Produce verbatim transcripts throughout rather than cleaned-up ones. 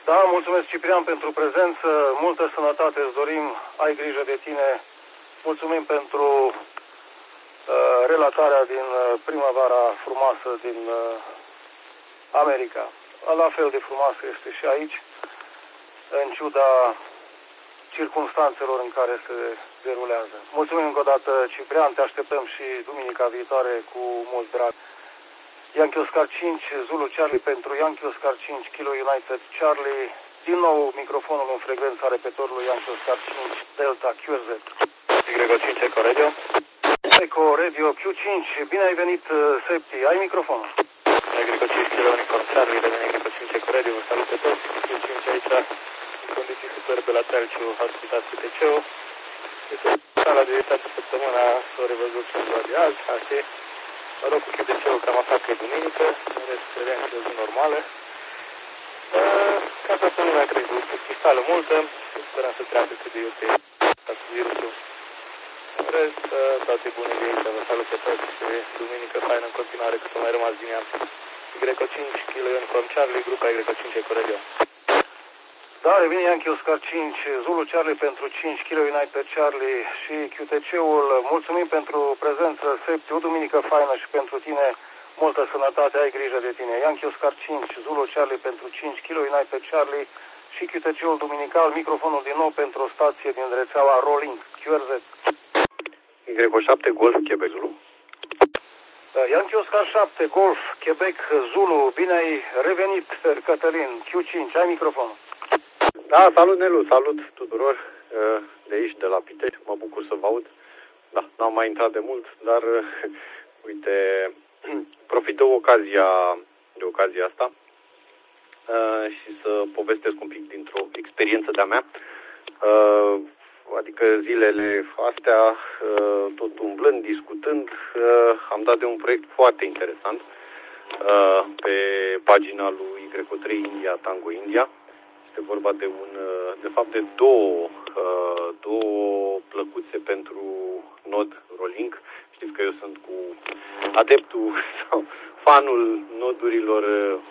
Da, mulțumesc, Ciprian, pentru prezență. Multă sănătate îți dorim, ai grijă de tine. Mulțumim pentru uh, relatarea din uh, primăvara frumoasă din uh, America. La fel de frumoasă este și aici, în ciuda circumstanțelor în care se derulează. Mulțumim încă o dată, Ciprian, te așteptăm și duminica viitoare cu mult drag. Yankee Oscar cinci, Zulu Charlie pentru Yankee Oscar cinci, Kilo United Charlie. Din nou microfonul în frecvența repetorului Yankee Oscar cinci, Delta Q R Z. Y cinci Eco Radio. Eco Radio Q cinci, bine ai venit, Septi, ai microfonul. Y cinci Kilo Unicorn Charlie, revenim Y cinci Eco Radio, vă salut pe toți. Q cinci aici, în condiții superbe la Telciu, Hospital C T C-ul. Este sala de toată săptămâna, s-a revăzut în ziua de azi, așa. Mă rog, cu C T C-ul că am aflat că e duminică, în rest credeam că e o zi normală. Ca toată lumea crezut, cristală multă, sperăm să treacă cât de iute cu virusul. În rest, toate bune de aici, vă salut pe toți și duminică faină în continuare cât o mai rămas din ea. Y cinci, Kilo Unicorn Charlie, grupa Y cinci Eco Radio. Da, revine Yankee Oscar cinci, Zulu Charlie pentru cinci, Kilo United Charlie și Q T C-ul. Mulțumim pentru prezență, Septi, o duminică faină și pentru tine. Multă sănătate, ai grijă de tine. Yankee Oscar cinci, Zulu Charlie pentru cinci, Kilo United Charlie și Q T C-ul duminical. Microfonul din nou pentru o stație din rețeaua Rolling, Q R Z. Y șapte, Golf, Quebec, Zulu. Yankee Oscar șapte, Golf, Quebec, Zulu. Bine ai revenit, Cătălin. Q cinci, ai microfonul. Da, salut, Nelu, salut tuturor de aici, de la Pitești. Mă bucur să vă aud. Da, n-am mai intrat de mult, dar uite, profit de ocazia, de ocazia asta uh, și să povestesc un pic dintr-o experiență de-a mea. Uh, adică zilele astea, uh, tot umblând, discutând, uh, am dat de un proiect foarte interesant uh, pe pagina lui Y trei India, Tango India. Este vorba de un, de fapt de două, două plăcuțe pentru nod Rolling. Știți că eu sunt cu adeptul sau fanul nodurilor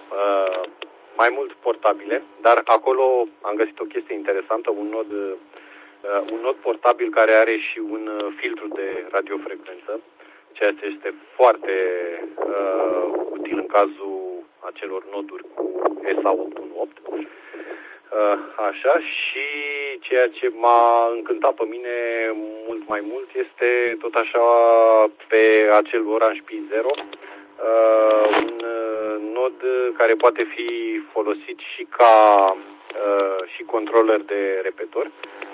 mai mult portabile, dar acolo am găsit o chestie interesantă, un nod, un nod portabil care are și un filtru de radiofrecvență, ceea ce este foarte uh, util în cazul acelor noduri cu S A opt unu opt. Așa, și ceea ce m-a încântat pe mine mult mai mult este tot așa pe acel Orange Pi zero, un nod care poate fi folosit și ca și controller de repetor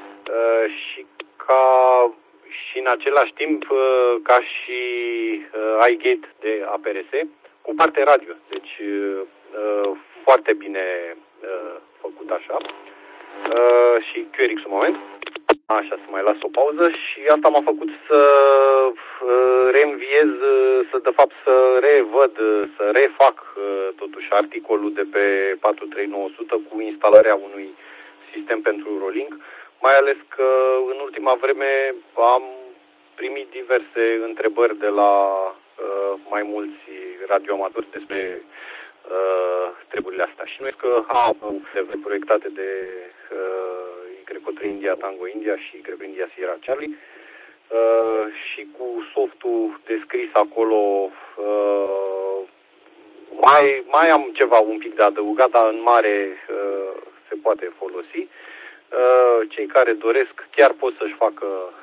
și ca și în același timp ca și iGate de A P R S cu parte radio. Deci foarte bine făcut așa. Uh, și Q R X un moment. Așa, să mai las o pauză și asta m-a făcut să uh, reînviez, să de fapt să revăd, să refac uh, totuși articolul de pe patru trei nouă zero zero cu instalarea unui sistem pentru rolling, mai ales că în ultima vreme am primit diverse întrebări de la uh, mai mulți radioamatori despre Uh, treburile astea. Și noi că am proiectate de uh, Y trei India, Tango India și Y India Sierra Charlie uh, și cu softul descris acolo uh, mai, mai am ceva un pic de adăugat, dar în mare uh, se poate folosi. Uh, cei care doresc chiar pot să-și facă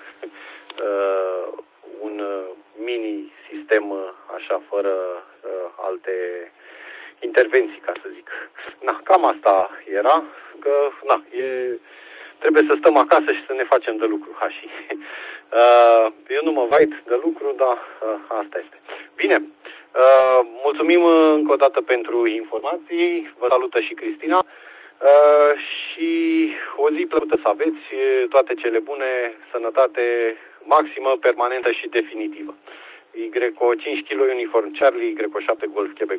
uh, un mini sistem uh, așa fără uh, alte intervenții, ca să zic. Na, cam asta era, că, na, e, trebuie să stăm acasă și să ne facem de lucru, ha, și, uh, eu nu mă vait de lucru, dar uh, asta este. Bine, uh, mulțumim încă o dată pentru informații, vă salută și Cristina uh, și o zi plăcută să aveți, toate cele bune, sănătate maximă, permanentă și definitivă. Y cinci Kilo Uniform Charlie, Y șapte Golf Quebec.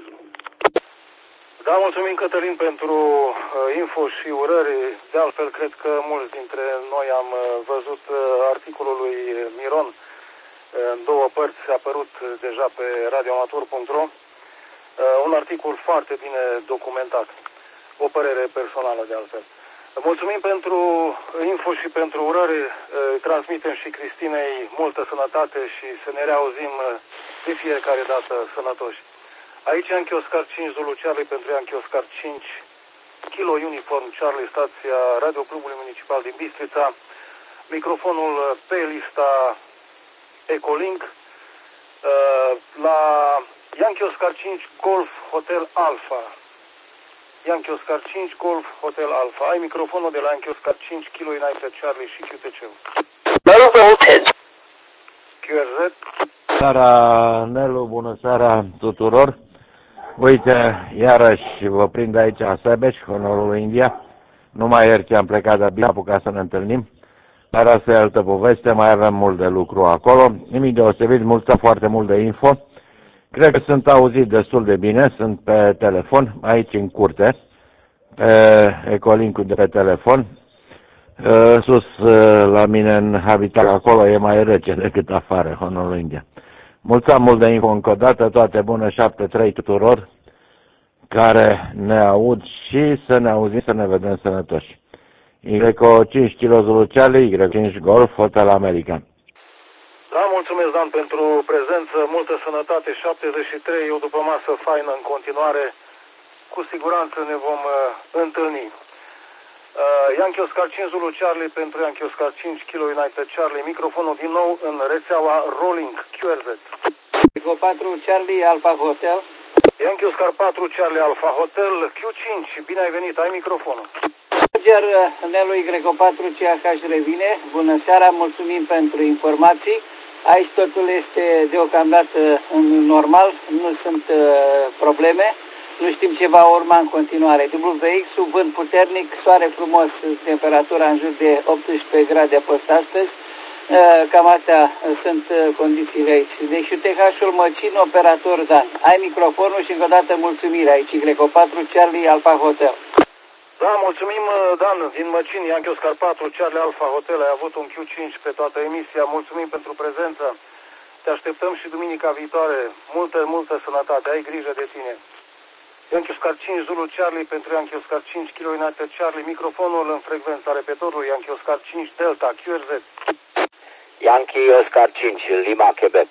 Da, mulțumim, Cătălin, pentru uh, info și urări. De altfel, cred că mulți dintre noi am uh, văzut uh, articolul lui Miron uh, în două părți, a apărut uh, deja pe radioamator punct ro, uh, un articol foarte bine documentat. o părere personală de altfel. Mulțumim pentru info și pentru urări, transmitem și Cristinei multă sănătate și să ne reauzim de fiecare dată sănătoși. Aici Yankee Oscar cinci Zulu Charlie pentru Yankee Oscar cinci Kilo Uniform Charlie, stația Radio Clubului Municipal din Bistrița, microfonul pe lista Ecolink, la Yankee Oscar cinci Golf Hotel Alpha. Yankee Oscar cinci Golf Hotel Alpha. Ai microfonul de la Yankee Oscar cinci Kilo United Charlie și Q T C. Low voltage. Q R Z. Seara, Nelu, bună seara tuturor. Uite, iarăși vă prind aici în Sebeș, honorul India. Numai ieri ce am plecat de Biapu ca să ne întâlnim. Dar asta e altă poveste, mai avem mult de lucru acolo. Nimic deosebit, multă, foarte mult de info. Cred că sunt auzit destul de bine, sunt pe telefon, aici în curte, pe Ecolink-ul de pe telefon. Sus la mine în habitat acolo e mai rece decât afară, honorul India. Mulțumesc mult de info încă o dată, toate bune, șapte trei tuturor care ne aud și să ne auzim, să ne vedem sănătoși. Y cinci Kilo Zulu Charlie, Y cinci Golf Hotel American. Da, mulțumesc, Dan, pentru prezență, multă sănătate, șaptezeci și trei, o după masă faină în continuare, cu siguranță ne vom uh, întâlni. Uh, Yankee Oscar cinci Zulu Charlie pentru Yankee Oscar cinci Kilo United Charlie, microfonul din nou în rețeaua Rolling Q R Z. Eco patru Charlie Alpha Hotel. Yankee Oscar patru Charlie Alpha Hotel Q cinci, bine ai venit, ai microfonul. Roger, Nelu Y patru C H revine, bună seara, mulțumim pentru informații. Aici totul este deocamdată normal, nu sunt uh, probleme, nu știm ce va urma în continuare. W X, vânt puternic, soare frumos, temperatura în jur de optsprezece grade a fost astăzi. Uh, cam astea sunt uh, condițiile aici. Deci U T H-ul Măcin, operator Dan. Ai microfonul și încă o dată mulțumire aici, Y patru Charlie Alpha Hotel. Da, mulțumim, Dan, din Măcin, Yankee Oscar patru, Charlie Alpha Hotel, ai avut un Q cinci pe toată emisia, mulțumim pentru prezență, te așteptăm și duminica viitoare, multă, multă sănătate, ai grijă de tine. Yankee Oscar cinci Zulu Charlie pentru Yankee Oscar cinci Kilo United Charlie, microfonul în frecvența repetorului, Yankee Oscar cinci Delta, Q R Z. Yankee Oscar cinci, Lima, Quebec.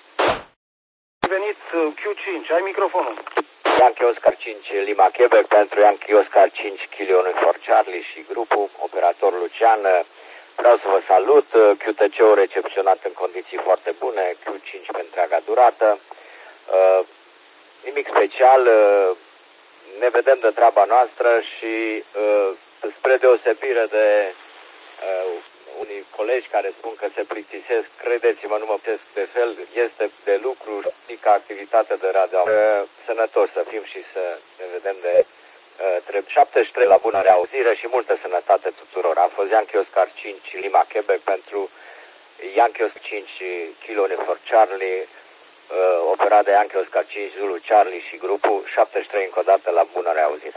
Ai venit, Q cinci, ai microfonul. Yankee Oscar cinci, Lima, Quebec pentru Yankee Oscar cinci Kilo Uniform Charlie și grupul, operator Lucian. Vreau să vă salut, Q T C-ul recepționat în condiții foarte bune, Q cinci pe întreaga durată. Uh, nimic special, uh, ne vedem de treaba noastră și uh, spre deosebire de uh, unii colegi care spun că se plictisesc, credeți-mă, nu mă plictisesc de fel, este de lucru și ca activitate de radio. Uh, sănătoși să fim și să ne vedem de uh, trebuie șaptezeci și trei la bună reauzire și multă sănătate tuturor. A fost Yankee Oscar cinci Lima Quebec pentru Yankee Oscar cinci Kilo Uniform Charlie, uh, operat de Yankee Oscar cinci Zulu Charlie și grupul, șaptezeci și trei încă o dată la bună reauzire.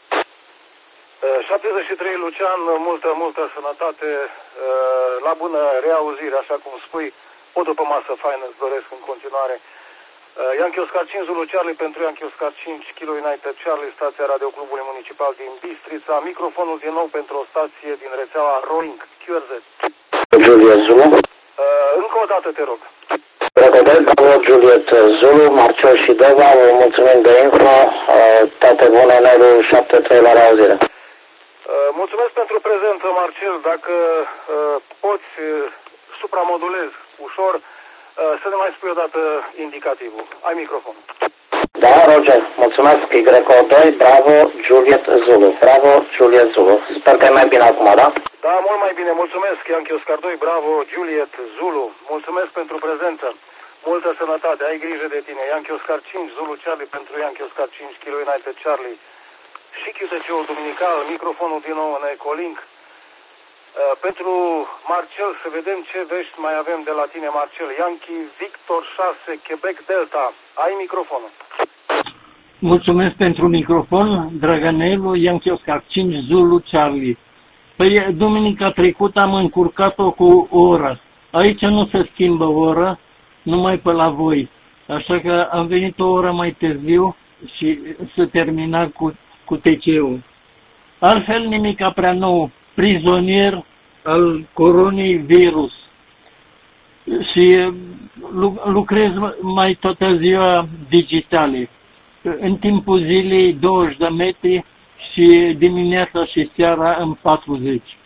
șaptezeci și trei Lucian, multă, multă sănătate, la bună reauzire, așa cum spui, o după masă faină îți doresc în continuare. Yankee Oscar cinci Zulu Charlie pentru Yankee Oscar cinci Kilo United Charlie, stația Radio Clubului Municipal din Bistrița, microfonul din nou pentru o stație din rețeaua Rolling Q R Z. Juliet Zulu. Încă o dată te rog. Recordez, bravo, Juliet Zulu, Marcel și Deva, vă mulțumim de info, toate bune, Nelu, șapte trei la reauzire. Mulțumesc pentru prezență, Marcel. Dacă uh, poți, uh, supramodulez ușor, uh, să ne mai spui o dată indicativul. Ai microfon. Da, Roger, mulțumesc. Y doi, bravo, Juliet Zulu. Bravo, Juliet Zulu. Sper că e mai bine acum, da? Da, mult mai bine. Mulțumesc, Yankee Oscar doi, bravo, Juliet Zulu. Mulțumesc pentru prezență. Multă sănătate, ai grijă de tine. Yankee Oscar cinci, Zulu Charlie pentru Yankee Oscar cinci, Kilo United Charlie. Și Q T C-ul duminical, microfonul din nou în Ecolink. Uh, pentru Marcel, să vedem ce vești mai avem de la tine, Marcel. Yankee Victor șase, Quebec Delta. Ai microfonul. Mulțumesc pentru microfon, Drăgănelu, Yankee Oscar cinci, Zulu Charlie. Păi, duminica trecută am încurcat-o cu o oră. Aici nu se schimbă ora, numai pe la voi. Așa că am venit o oră mai târziu și să termina cu cu T C-ul. Altfel nimica prea nou, prizonier al coronavirus. Și lucrez mai toată ziua digitale. În timpul zilei douăzeci de metri și dimineața și seara în patruzeci.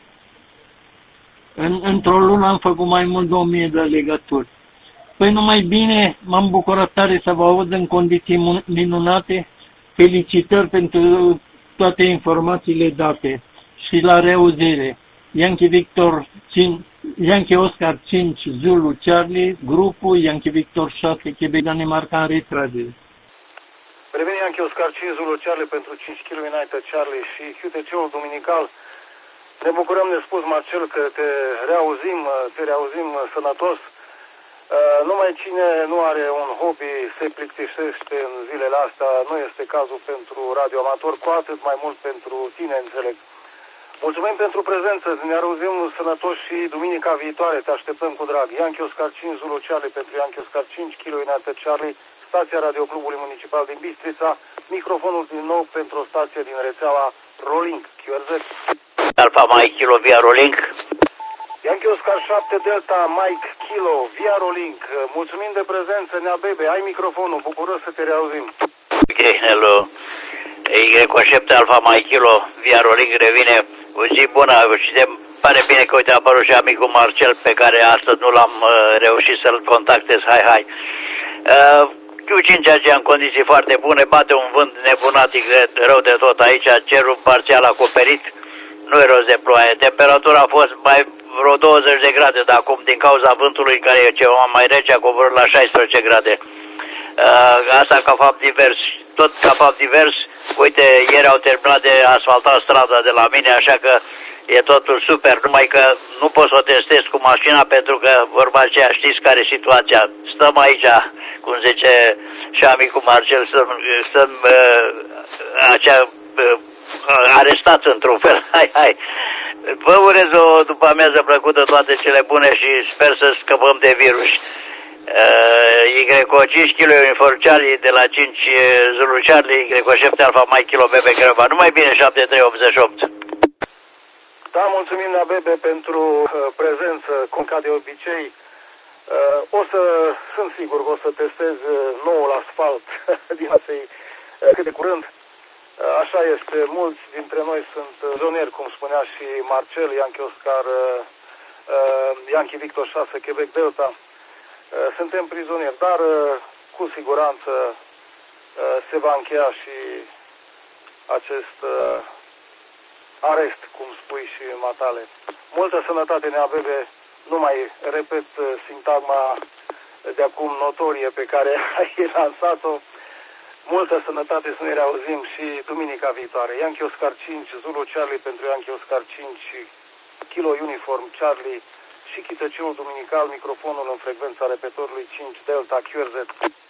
În, într-o lună am făcut mai mult de o mie de legături. Păi numai bine, m-am bucurat tare să vă aud în condiții minunate. Felicitări pentru toate informațiile date și la reauzire. Yankee Victor cinci, Yankee Oscar cinci, Zulu Charlie, grupul Yankee Victor șase, Quebec, Danemarca în retragere. Revine Yankee Oscar cinci, Zulu Charlie pentru cinci kilometri United Charlie și Q T C-ul duminical. Ne bucurăm de spus, Marcel, că te reauzim, te reauzim sănătos. Numai cine nu are un hobby se plictisește în zilele astea. Nu este cazul pentru radioamator, cu atât mai mult pentru tine, înțeleg. Mulțumim pentru prezență, ne auzim sănătoși și duminica viitoare, te așteptăm cu drag. Yankee Oscar cinci, Zulu Charlie pentru Yankee Oscar cinci, Kilo United Charlie, stația Radioclubului Municipal din Bistrița, microfonul din nou pentru o stație din rețeaua Rolling, Q R Z. Alfa Mike Kilo via Rolling. Yankee Oscar șapte Delta Mike Kilo via Rolling, mulțumim de prezență, Nea Bebe, ai microfonul, bucuros să te reauzim. Ok, hello. Y șapte Alfa Mike Kilo via Rolling revine. O zi bună și se pare bine că uite a apărut și amicul Marcel pe care astăzi nu l-am uh, reușit să-l contactez. Hai, hai. Uh, Q cinci A G în condiții foarte bune, bate un vânt nebunatic de, rău de tot aici, cerul parțial acoperit, nu e rost de ploaie. Temperatura a fost mai vreo douăzeci de grade, dar acum din cauza vântului care e ceva mai rece a coborât la șaisprezece grade. Uh, asta ca fapt divers, tot ca fapt divers. Uite, ieri au terminat de asfaltat strada de la mine, așa că e totul super, numai că nu pot să o testez cu mașina pentru că vorba aceea, știți care e situația. Stăm aici, cum zice și amicul Marcel, stăm, stăm uh, acea, uh, arestat într-un fel. Hai, hai. Vă urez o după amiază plăcută, toate cele bune și sper să scăpăm de virus. Y O cinci Kilo Uniform Charlie de la cinci Zulu Charlie, Y O șapte Alfa Mike Kilo Bebe Creva. Numai bine, șapte trei optzeci și opt. Da, mulțumim la Bebe pentru uh, prezență, cum ca de obicei. Uh, o să, sunt sigur că o să testez uh, noul asfalt din asei uh, cât de curând. Uh, așa este, mulți dintre noi sunt zoneri, cum spunea și Marcel, Yankee Oscar, uh, uh, Yankee Victor șase, Quebec Delta. Suntem prizonieri, dar cu siguranță se va încheia și acest arest, cum spui și matale. Multă sănătate, Nea Bebe, nu mai repet sintagma de acum notorie pe care ai lansat-o. Multă sănătate, să ne reauzim și duminica viitoare. Yankee Oscar cinci, Zulu Charlie pentru Yankee Oscar cinci, Kilo Uniform Charlie și Q T C-ul duminical, microfonul în frecvența repetorului cinci Delta Q R Z.